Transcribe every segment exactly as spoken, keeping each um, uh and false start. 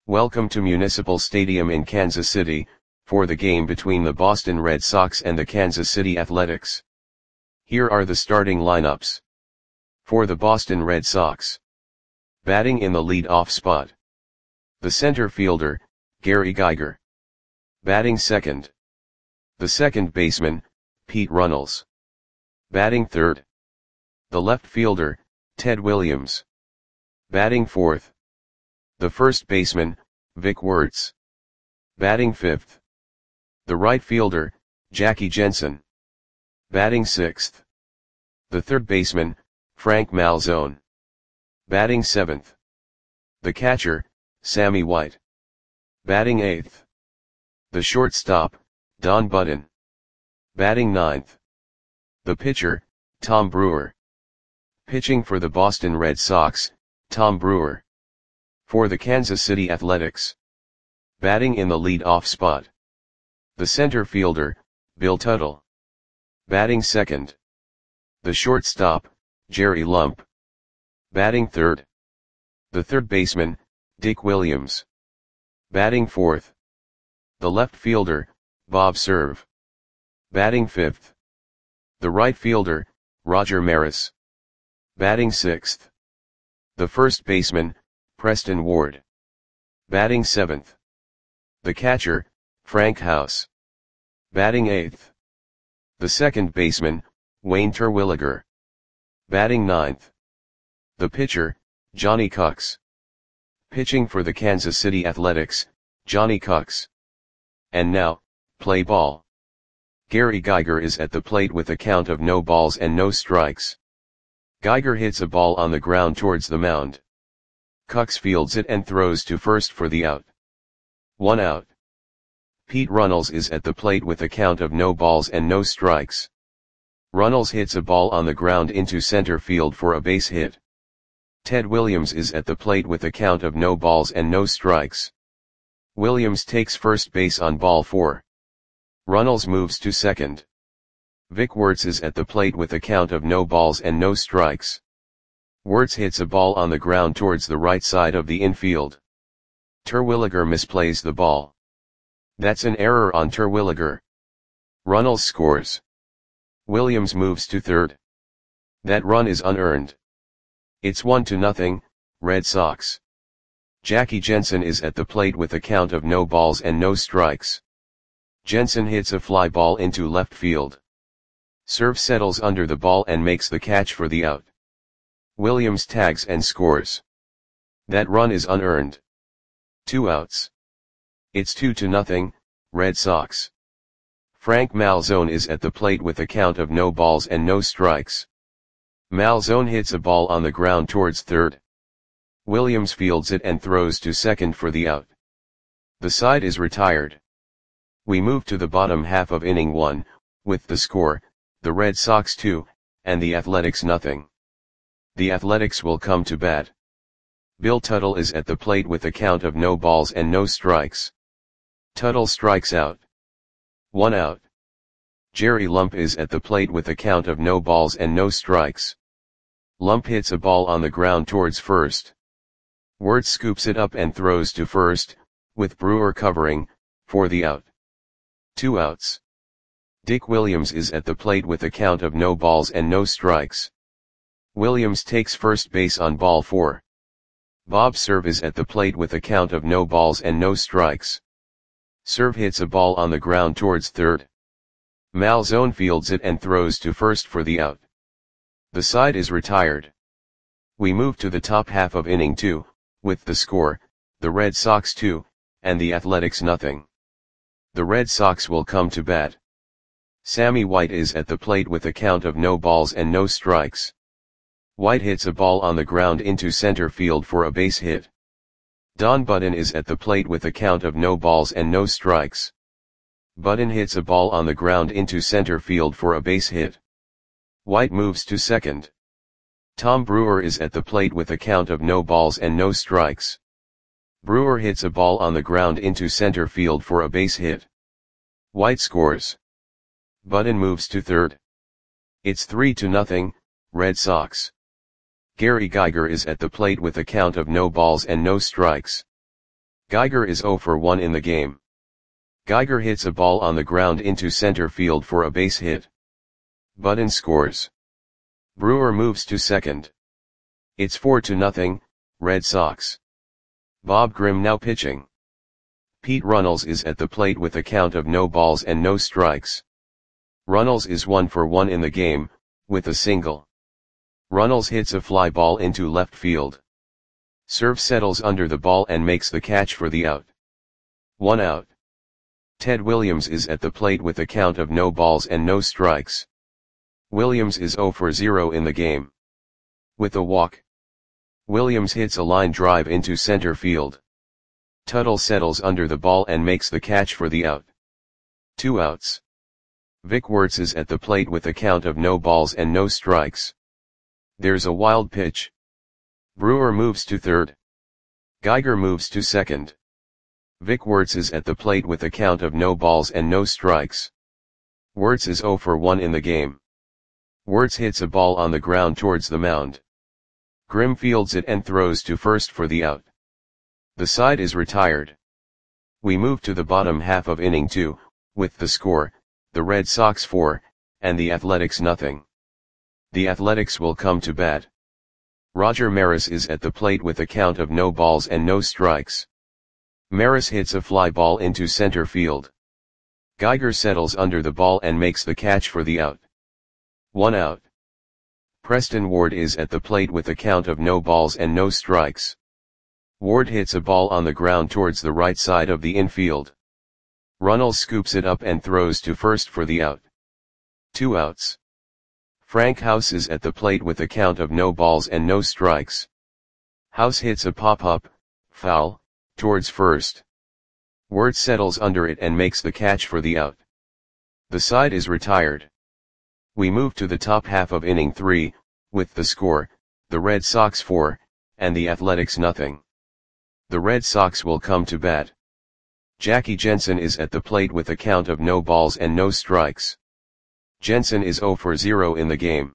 Welcome to Municipal Stadium in Kansas City, for the game between the Boston Red Sox and the Kansas City Athletics. Here are the starting lineups. For the Boston Red Sox. Batting in the lead-off spot. The center fielder, Gary Geiger. Batting second. The second baseman, Pete Runnels. Batting third. The left fielder, Ted Williams. Batting fourth. The first baseman, Vic Wertz. Batting fifth. The right fielder, Jackie Jensen. Batting sixth. The third baseman, Frank Malzone. Batting seventh. The catcher, Sammy White. Batting eighth. The shortstop, Don Budden. Batting ninth. The pitcher, Tom Brewer. Pitching for the Boston Red Sox, Tom Brewer. For the Kansas City Athletics. Batting in the lead-off spot. The center fielder, Bill Tuttle. Batting second. The shortstop, Jerry Lump. Batting third. The third baseman, Dick Williams. Batting fourth. The left fielder, Bob Cerv. Batting fifth. The right fielder, Roger Maris. Batting sixth. The first baseman, Preston Ward. Batting seventh. The catcher, Frank House. Batting eighth. The second baseman, Wayne Terwilliger. Batting ninth. The pitcher, Johnny Cucks. Pitching for the Kansas City Athletics, Johnny Cucks. And now, play ball. Gary Geiger is at the plate with a count of no balls and no strikes. Geiger hits a ball on the ground towards the mound. Cucks fields it and throws to first for the out. One out. Pete Runnels is at the plate with a count of no balls and no strikes. Runnels hits a ball on the ground into center field for a base hit. Ted Williams is at the plate with a count of no balls and no strikes. Williams takes first base on ball four. Runnels moves to second. Vic Wertz is at the plate with a count of no balls and no strikes. Wertz hits a ball on the ground towards the right side of the infield. Terwilliger misplays the ball. That's an error on Terwilliger. Runnels scores. Williams moves to third. That run is unearned. It's one to nothing, Red Sox. Jackie Jensen is at the plate with a count of no balls and no strikes. Jensen hits a fly ball into left field. Cerv settles under the ball and makes the catch for the out. Williams tags and scores. That run is unearned. Two outs. It's two to nothing, Red Sox. Frank Malzone is at the plate with a count of no balls and no strikes. Malzone hits a ball on the ground towards third. Williams fields it and throws to second for the out. The side is retired. We move to the bottom half of inning one, with the score, the Red Sox two, and the Athletics nothing. The Athletics will come to bat. Bill Tuttle is at the plate with a count of no balls and no strikes. Tuttle strikes out. One out. Jerry Lump is at the plate with a count of no balls and no strikes. Lump hits a ball on the ground towards first. Wertz scoops it up and throws to first, with Brewer covering, for the out. Two outs. Dick Williams is at the plate with a count of no balls and no strikes. Williams takes first base on ball four. Bob Cerv is at the plate with a count of no balls and no strikes. Cerv hits a ball on the ground towards third. Malzone fields it and throws to first for the out. The side is retired. We move to the top half of inning two, with the score, the Red Sox two, and the Athletics nothing. The Red Sox will come to bat. Sammy White is at the plate with a count of no balls and no strikes. White hits a ball on the ground into center field for a base hit. Don Budden is at the plate with a count of no balls and no strikes. Budden hits a ball on the ground into center field for a base hit. White moves to second. Tom Brewer is at the plate with a count of no balls and no strikes. Brewer hits a ball on the ground into center field for a base hit. White scores. Budden moves to third. It's three to nothing, Red Sox. Gary Geiger is at the plate with a count of no balls and no strikes. Geiger is zero for one in the game. Geiger hits a ball on the ground into center field for a base hit. Budden scores. Brewer moves to second. It's four to nothing, Red Sox. Bob Grimm now pitching. Pete Runnels is at the plate with a count of no balls and no strikes. Runnels is one for one in the game, with a single. Runnels hits a fly ball into left field. Serve settles under the ball and makes the catch for the out. One out. Ted Williams is at the plate with a count of no balls and no strikes. Williams is zero for zero in the game. With a walk. Williams hits a line drive into center field. Tuttle settles under the ball and makes the catch for the out. Two outs. Vic Wertz is at the plate with a count of no balls and no strikes. There's a wild pitch. Brewer moves to third. Geiger moves to second. Vic Wertz is at the plate with a count of no balls and no strikes. Wertz is zero for one in the game. Wertz hits a ball on the ground towards the mound. Grimm fields it and throws to first for the out. The side is retired. We move to the bottom half of inning two, with the score, the Red Sox four, and the Athletics nothing. The Athletics will come to bat. Roger Maris is at the plate with a count of no balls and no strikes. Maris hits a fly ball into center field. Geiger settles under the ball and makes the catch for the out. One out. Preston Ward is at the plate with a count of no balls and no strikes. Ward hits a ball on the ground towards the right side of the infield. Runnels scoops it up and throws to first for the out. Two outs. Frank House is at the plate with a count of no balls and no strikes. House hits a pop-up, foul, towards first. Wertz settles under it and makes the catch for the out. The side is retired. We move to the top half of inning three, with the score, the Red Sox four, and the Athletics nothing. The Red Sox will come to bat. Jackie Jensen is at the plate with a count of no balls and no strikes. Jensen is zero for zero in the game.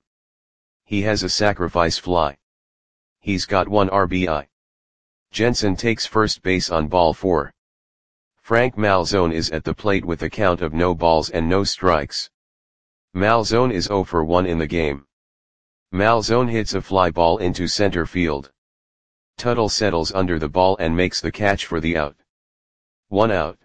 He has a sacrifice fly. He's got one R B I. Jensen takes first base on ball four. Frank Malzone is at the plate with a count of no balls and no strikes. Malzone is zero for one in the game. Malzone hits a fly ball into center field. Tuttle settles under the ball and makes the catch for the out. One out.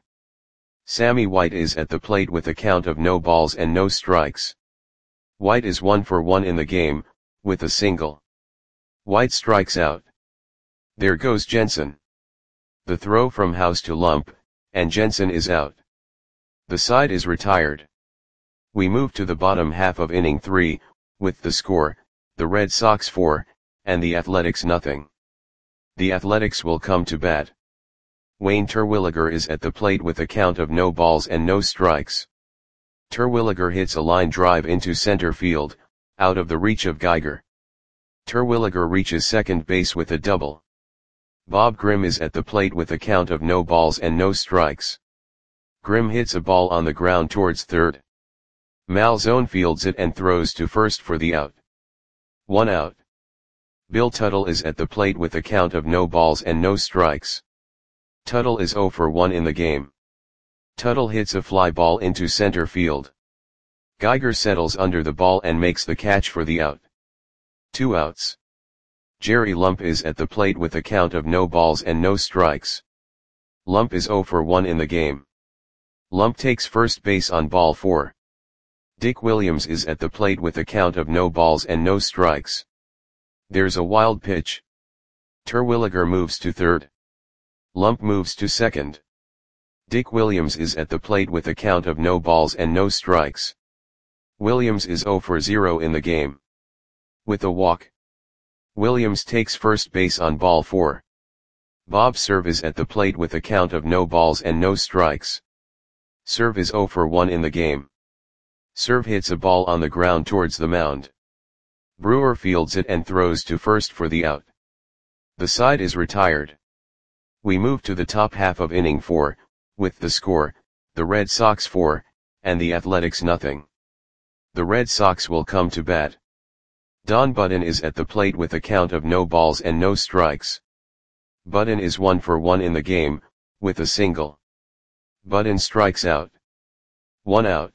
Sammy White is at the plate with a count of no balls and no strikes. White is one for one in the game, with a single. White strikes out. There goes Jensen. The throw from House to Lump, and Jensen is out. The side is retired. We move to the bottom half of inning three, with the score, the Red Sox four, and the Athletics nothing. The Athletics will come to bat. Wayne Terwilliger is at the plate with a count of no balls and no strikes. Terwilliger hits a line drive into center field, out of the reach of Geiger. Terwilliger reaches second base with a double. Bob Grimm is at the plate with a count of no balls and no strikes. Grimm hits a ball on the ground towards third. Malzone fields it and throws to first for the out. One out. Bill Tuttle is at the plate with a count of no balls and no strikes. Tuttle is zero for one in the game. Tuttle hits a fly ball into center field. Geiger settles under the ball and makes the catch for the out. Two outs. Jerry Lump is at the plate with a count of no balls and no strikes. Lump is zero for one in the game. Lump takes first base on ball four. Dick Williams is at the plate with a count of no balls and no strikes. There's a wild pitch. Terwilliger moves to third. Lump moves to second. Dick Williams is at the plate with a count of no balls and no strikes. Williams is zero for zero in the game. With a walk. Williams takes first base on ball four. Bob Serve is at the plate with a count of no balls and no strikes. Serve is zero for one in the game. Serve hits a ball on the ground towards the mound. Brewer fields it and throws to first for the out. The side is retired. We move to the top half of inning four, with the score, the Red Sox four, and the Athletics nothing. The Red Sox will come to bat. Don Budden is at the plate with a count of no balls and no strikes. Budden is one for one in the game, with a single. Button strikes out. One out.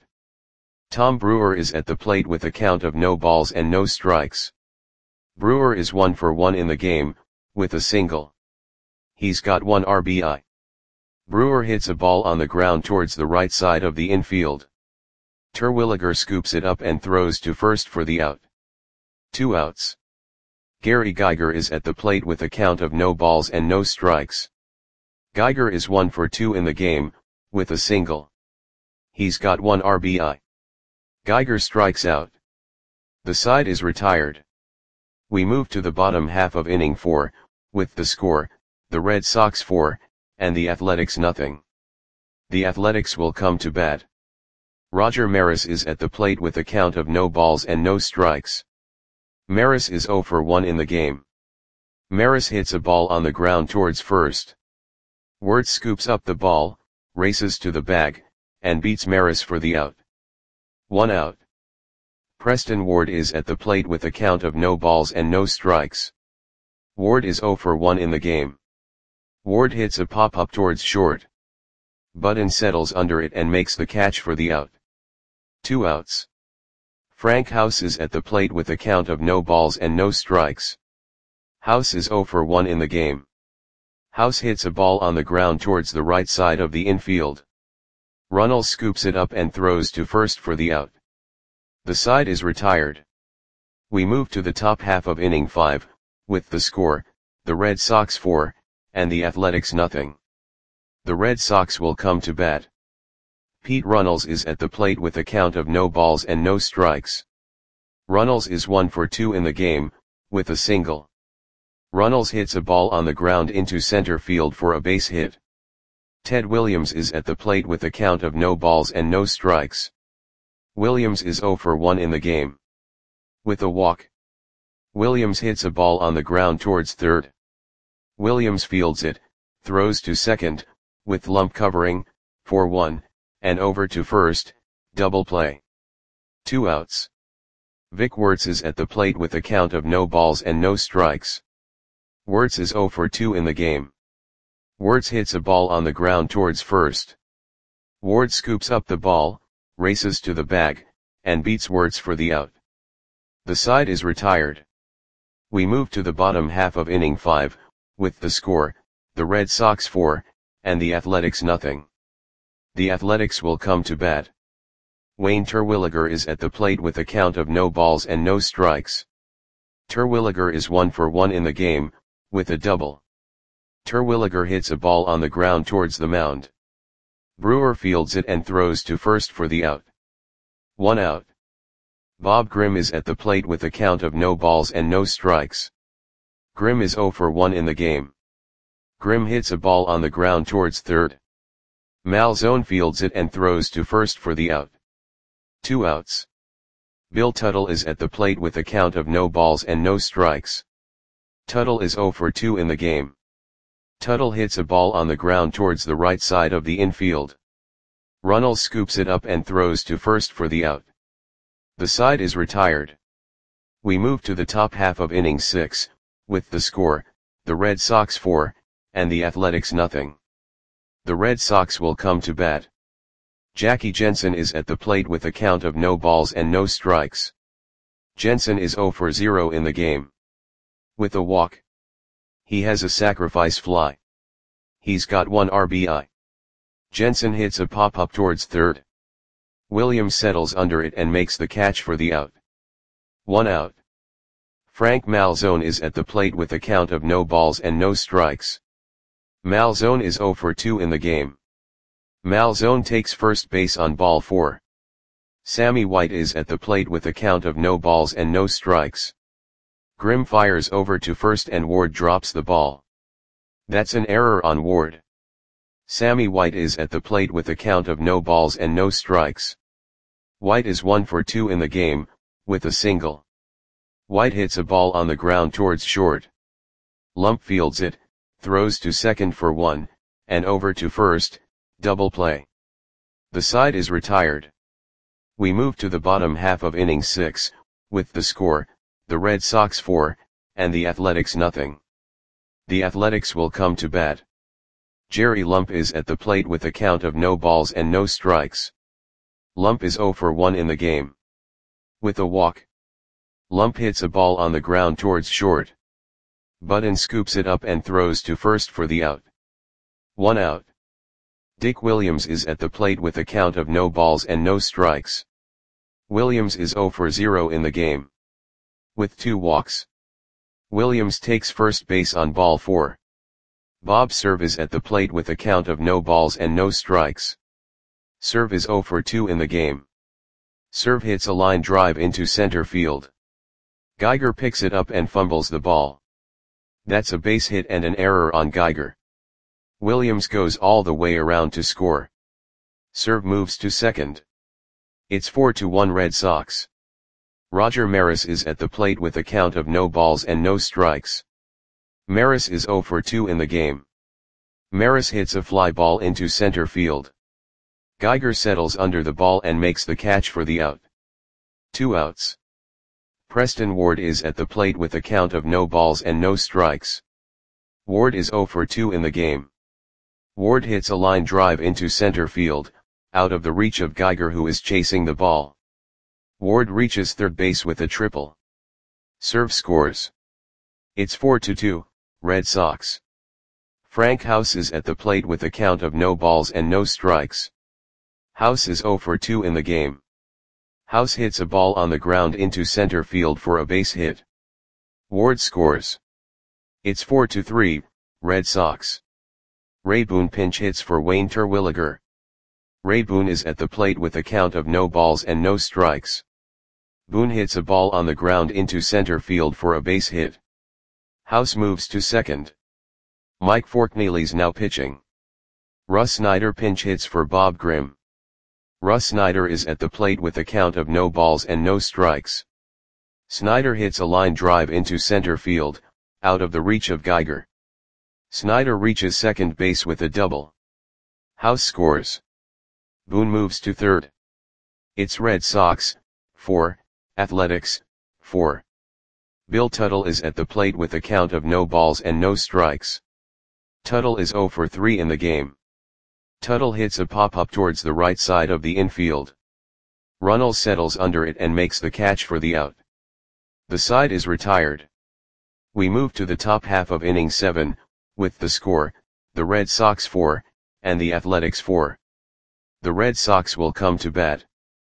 Tom Brewer is at the plate with a count of no balls and no strikes. Brewer is one for one in the game, with a single. He's got one R B I. Brewer hits a ball on the ground towards the right side of the infield. Terwilliger scoops it up and throws to first for the out. Two outs. Gary Geiger is at the plate with a count of no balls and no strikes. Geiger is one for two in the game, with a single. He's got one R B I. Geiger strikes out. The side is retired. We move to the bottom half of inning four, with the score, the Red Sox four, and the Athletics nothing. The Athletics will come to bat. Roger Maris is at the plate with a count of no balls and no strikes. Maris is zero for one in the game. Maris hits a ball on the ground towards first. Wirtz scoops up the ball, races to the bag, and beats Maris for the out. One out. Preston Ward is at the plate with a count of no balls and no strikes. Ward is zero for one in the game. Ward hits a pop-up towards short. Button settles under it and makes the catch for the out. Two outs. Frank House is at the plate with a count of no balls and no strikes. House is zero for one in the game. House hits a ball on the ground towards the right side of the infield. Runnels scoops it up and throws to first for the out. The side is retired. We move to the top half of inning five, with the score, the Red Sox four, and the Athletics nothing. The Red Sox will come to bat. Pete Runnels is at the plate with a count of no balls and no strikes. Runnels is one for two in the game, with a single. Runnels hits a ball on the ground into center field for a base hit. Ted Williams is at the plate with a count of no balls and no strikes. Williams is zero for one in the game. With a walk. Williams hits a ball on the ground towards third. Williams fields it, throws to second, with Lump covering, for one, and over to first, double play. Two outs. Vic Wirtz is at the plate with a count of no balls and no strikes. Wirtz is zero for two in the game. Wirtz hits a ball on the ground towards first. Ward scoops up the ball, races to the bag, and beats Wirtz for the out. The side is retired. We move to the bottom half of inning five, with the score, the Red Sox four, and the Athletics nothing. The Athletics will come to bat. Wayne Terwilliger is at the plate with a count of no balls and no strikes. Terwilliger is one for one in the game, with a double. Terwilliger hits a ball on the ground towards the mound. Brewer fields it and throws to first for the out. One out. Bob Grimm is at the plate with a count of no balls and no strikes. Grimm is zero for one in the game. Grimm hits a ball on the ground towards third. Malzone fields it and throws to first for the out. Two outs. Bill Tuttle is at the plate with a count of no balls and no strikes. Tuttle is zero for two in the game. Tuttle hits a ball on the ground towards the right side of the infield. Runnels scoops it up and throws to first for the out. The side is retired. We move to the top half of inning six, with the score, the Red Sox four, and the Athletics nothing. The Red Sox will come to bat. Jackie Jensen is at the plate with a count of no balls and no strikes. Jensen is zero for zero in the game. With a walk. He has a sacrifice fly. He's got one R B I. Jensen hits a pop-up towards third. Williams settles under it and makes the catch for the out. One out. Frank Malzone is at the plate with a count of no balls and no strikes. Malzone is zero for two in the game. Malzone takes first base on ball four. Sammy White is at the plate with a count of no balls and no strikes. Grimm fires over to first and Ward drops the ball. That's an error on Ward. Sammy White is at the plate with a count of no balls and no strikes. White is one for two in the game, with a single. White hits a ball on the ground towards short. Lump fields it, throws to second for one, and over to first, double play. The side is retired. We move to the bottom half of inning six, with the score, the Red Sox four, and the Athletics nothing. The Athletics will come to bat. Jerry Lump is at the plate with a count of no balls and no strikes. Lump is zero for one in the game. With a walk, Lump hits a ball on the ground towards short. Button scoops it up and throws to first for the out. One out. Dick Williams is at the plate with a count of no balls and no strikes. Williams is zero for zero in the game. With two walks, Williams takes first base on ball four. Bob Serve is at the plate with a count of no balls and no strikes. Serve is zero for two in the game. Serve hits a line drive into center field. Geiger picks it up and fumbles the ball. That's a base hit and an error on Geiger. Williams goes all the way around to score. Serve moves to second. It's four to one Red Sox. Roger Maris is at the plate with a count of no balls and no strikes. Maris is zero for two in the game. Maris hits a fly ball into center field. Geiger settles under the ball and makes the catch for the out. Two outs. Preston Ward is at the plate with a count of no balls and no strikes. Ward is zero for two in the game. Ward hits a line drive into center field, out of the reach of Geiger, who is chasing the ball. Ward reaches third base with a triple. Serve scores. It's four to two, Red Sox. Frank House is at the plate with a count of no balls and no strikes. House is zero for two in the game. House hits a ball on the ground into center field for a base hit. Ward scores. It's four to three, Red Sox. Ray Boone pinch hits for Wayne Terwilliger. Ray Boone is at the plate with a count of no balls and no strikes. Boone hits a ball on the ground into center field for a base hit. House moves to second. Mike Forkneely's now pitching. Russ Snyder pinch hits for Bob Grimm. Russ Snyder is at the plate with a count of no balls and no strikes. Snyder hits a line drive into center field, out of the reach of Geiger. Snyder reaches second base with a double. House scores. Boone moves to third. It's Red Sox, four, Athletics, four. Bill Tuttle is at the plate with a count of no balls and no strikes. Tuttle is zero for three in the game. Tuttle hits a pop-up towards the right side of the infield. Runnels settles under it and makes the catch for the out. The side is retired. We move to the top half of inning seven, with the score, the Red Sox four, and the Athletics four. The Red Sox will come to bat.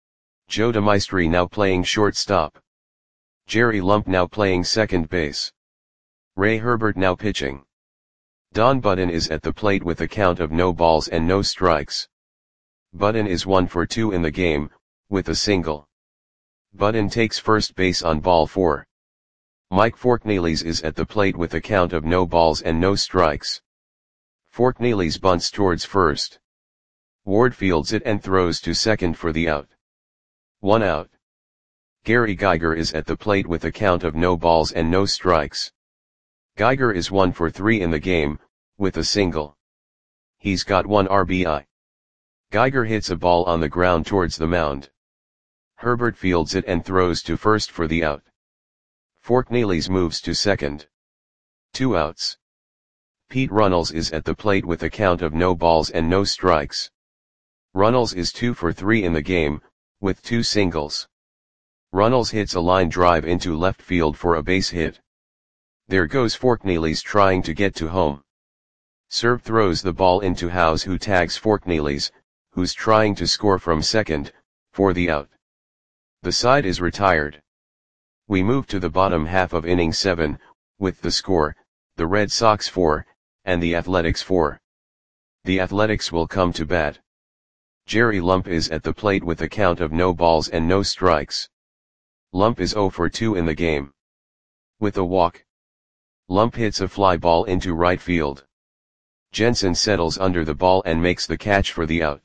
Joe DeMaestri now playing shortstop. Jerry Lump now playing second base. Ray Herbert now pitching. Don Button is at the plate with a count of no balls and no strikes. Button is one for two in the game, with a single. Button takes first base on ball four. Mike Forkneely's is at the plate with a count of no balls and no strikes. Forkneely's bunts towards first. Ward fields it and throws to second for the out. One out. Gary Geiger is at the plate with a count of no balls and no strikes. Geiger is one for three in the game, with a single. He's got one R B I. Geiger hits a ball on the ground towards the mound. Herbert fields it and throws to first for the out. Forkneely's moves to second. Two outs. Pete Runnels is at the plate with a count of no balls and no strikes. Runnels is two for three in the game, with two singles. Runnels hits a line drive into left field for a base hit. There goes Forkneely's trying to get to home. Serve throws the ball into House, who tags Forkneely's, who's trying to score from second, for the out. The side is retired. We move to the bottom half of inning seven, with the score, the Red Sox four, and the Athletics four. The Athletics will come to bat. Jerry Lump is at the plate with a count of no balls and no strikes. Lump is zero for two in the game. With a walk, Lump hits a fly ball into right field. Jensen settles under the ball and makes the catch for the out.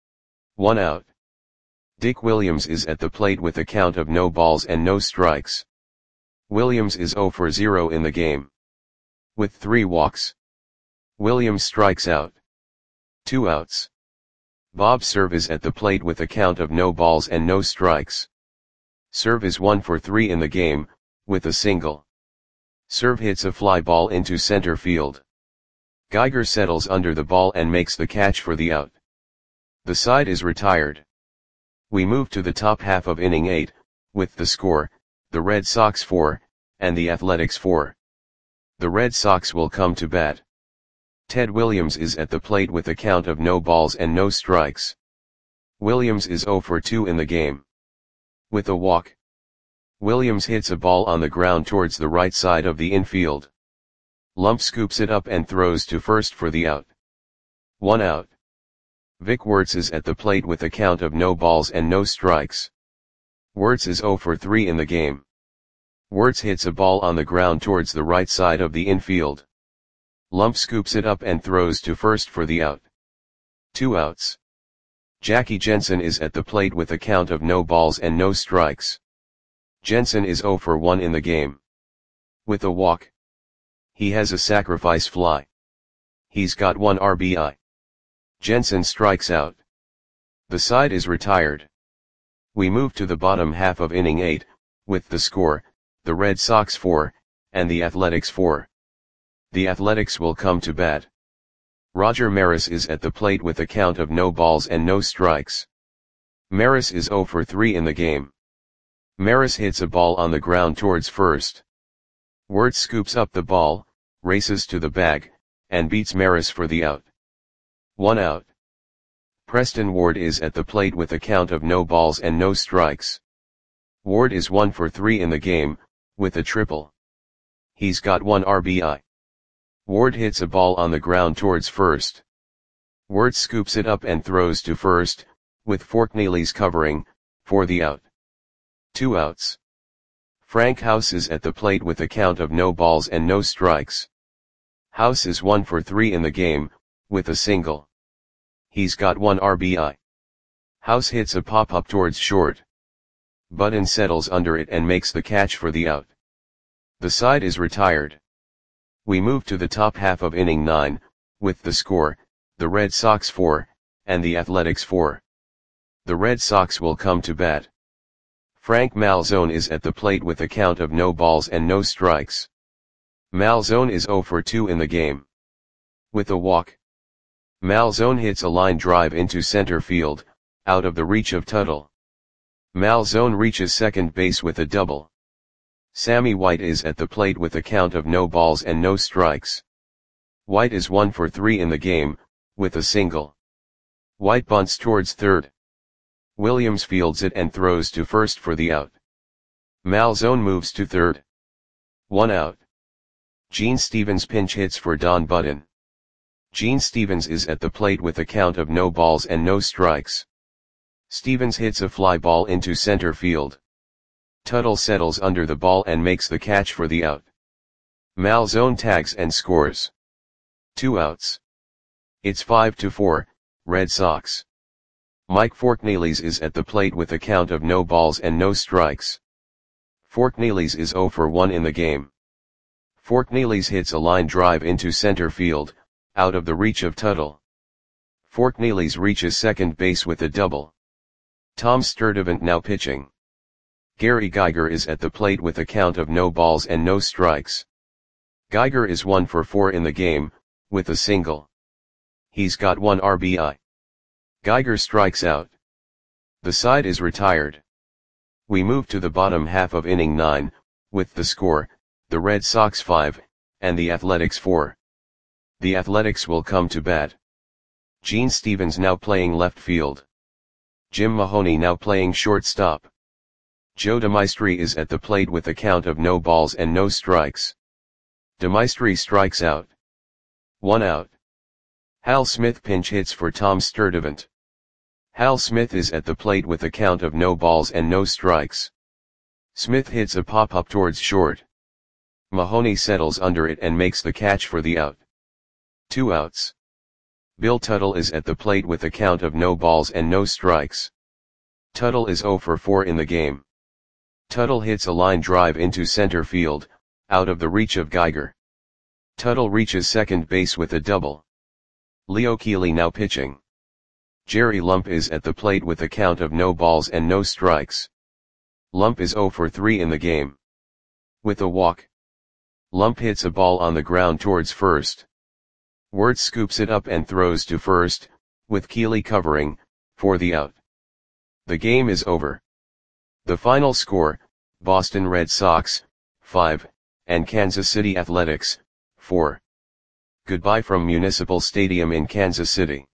One out. Dick Williams is at the plate with a count of no balls and no strikes. Williams is zero for zero in the game. With three walks, Williams strikes out. Two outs. Bob Serve is at the plate with a count of no balls and no strikes. Serve is one for three in the game, with a single. Serve hits a fly ball into center field. Geiger settles under the ball and makes the catch for the out. The side is retired. We move to the top half of inning eight, with the score, the Red Sox four, and the Athletics four. The Red Sox will come to bat. Ted Williams is at the plate with a count of no balls and no strikes. Williams is oh for two in the game. With a walk, Williams hits a ball on the ground towards the right side of the infield. Lump scoops it up and throws to first for the out. One out. Vic Wertz is at the plate with a count of no balls and no strikes. Wertz is oh for three in the game. Wertz hits a ball on the ground towards the right side of the infield. Lump scoops it up and throws to first for the out. Two outs. Jackie Jensen is at the plate with a count of no balls and no strikes. Jensen is oh for one in the game. With a walk, he has a sacrifice fly. He's got one R B I. Jensen strikes out. The side is retired. We move to the bottom half of inning eight, with the score, the Red Sox four, and the Athletics four. The Athletics will come to bat. Roger Maris is at the plate with a count of no balls and no strikes. Maris is oh for three in the game. Maris hits a ball on the ground towards first. Wertz scoops up the ball, races to the bag, and beats Maris for the out. One out. Preston Ward is at the plate with a count of no balls and no strikes. Ward is one for three in the game, with a triple. He's got one R B I. Ward hits a ball on the ground towards first. Wertz scoops it up and throws to first, with Forkneely's covering, for the out. Two outs. Frank House is at the plate with a count of no balls and no strikes. House is one for three in the game, with a single. He's got one R B I. House hits a pop-up towards short. Button settles under it and makes the catch for the out. The side is retired. We move to the top half of inning nine, with the score, the Red Sox four, and the Athletics four. The Red Sox will come to bat. Frank Malzone is at the plate with a count of no balls and no strikes. Malzone is oh for two in the game. With a walk, Malzone hits a line drive into center field, out of the reach of Tuttle. Malzone reaches second base with a double. Sammy White is at the plate with a count of no balls and no strikes. White is one for three in the game, with a single. White bunts towards third. Williams fields it and throws to first for the out. Malzone moves to third. One out. Gene Stevens pinch hits for Don Button. Gene Stevens is at the plate with a count of no balls and no strikes. Stevens hits a fly ball into center field. Tuttle settles under the ball and makes the catch for the out. Malzone tags and scores. Two outs. It's five to four, Red Sox. Mike Forkneely's is at the plate with a count of no balls and no strikes. Forkneely's is oh for one in the game. Forkneely's hits a line drive into center field, out of the reach of Tuttle. Forkneely's reaches second base with a double. Tom Sturdivant now pitching. Gary Geiger is at the plate with a count of no balls and no strikes. Geiger is one for four in the game, with a single. He's got one R B I. Geiger strikes out. The side is retired. We move to the bottom half of inning nine, with the score, the Red Sox five, and the Athletics four. The Athletics will come to bat. Gene Stevens now playing left field. Jim Mahoney now playing shortstop. Joe DeMaestri is at the plate with a count of no balls and no strikes. DeMaestri strikes out. One out. Hal Smith pinch hits for Tom Sturdivant. Hal Smith is at the plate with a count of no balls and no strikes. Smith hits a pop-up towards short. Mahoney settles under it and makes the catch for the out. Two outs. Bill Tuttle is at the plate with a count of no balls and no strikes. Tuttle is oh for four in the game. Tuttle hits a line drive into center field, out of the reach of Geiger. Tuttle reaches second base with a double. Leo Keeley now pitching. Jerry Lump is at the plate with a count of no balls and no strikes. Lump is oh for three in the game. With a walk, Lump hits a ball on the ground towards first. Wirtz scoops it up and throws to first, with Keeley covering, for the out. The game is over. The final score, Boston Red Sox, five, and Kansas City Athletics, four. Goodbye from Municipal Stadium in Kansas City.